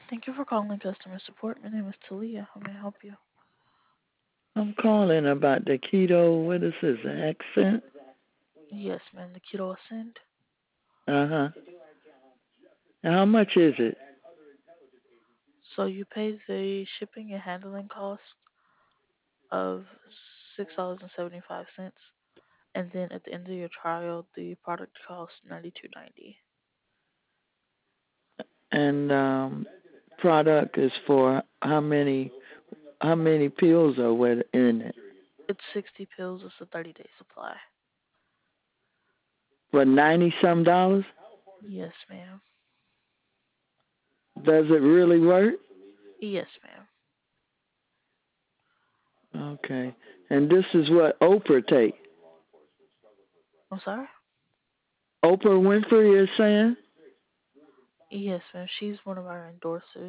Thank you for calling customer support. My name is Talia. How may I help you? I'm calling about the keto, what is this, accent? Yes, ma'am. The Keto Ascend. Uh-huh. How much is it? So you pay the shipping and handling cost of $6.75, and then at the end of your trial, the product costs $92.90. And product is for how many pills are in it? It's 60 pills. It's a 30-day supply. For 90 some dollars? Yes, ma'am. Does it really work? Yes, ma'am. Okay. And this is what Oprah take. I'm sorry? Oprah Winfrey is saying? Yes, ma'am. She's one of our endorsers.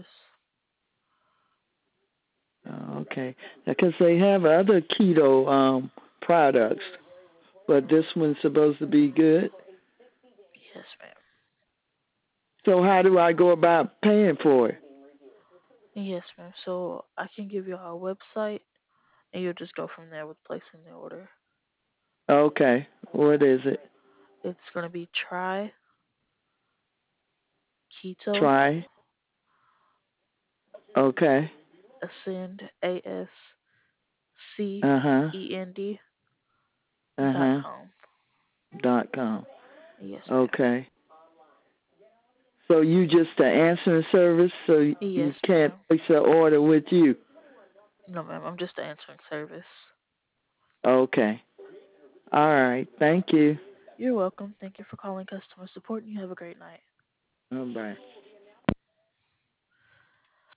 Oh, okay. Because they have other keto products, but this one's supposed to be good. Yes, ma'am. So how do I go about paying for it? Yes, ma'am. So I can give you our website, and you'll just go from there with placing the order. Okay. What is it? It's going to be Try Keto Try. Okay. Ascend, ASCEND Uh-huh. Uh-huh. .com. .com. Yes, ma'am. Okay. So you just the answering service, so Yes, you can't ma'am. place an order with you. No, ma'am. I'm just answering service. Okay. All right. Thank you. You're welcome. Thank you for calling customer support, and you have a great night. Bye.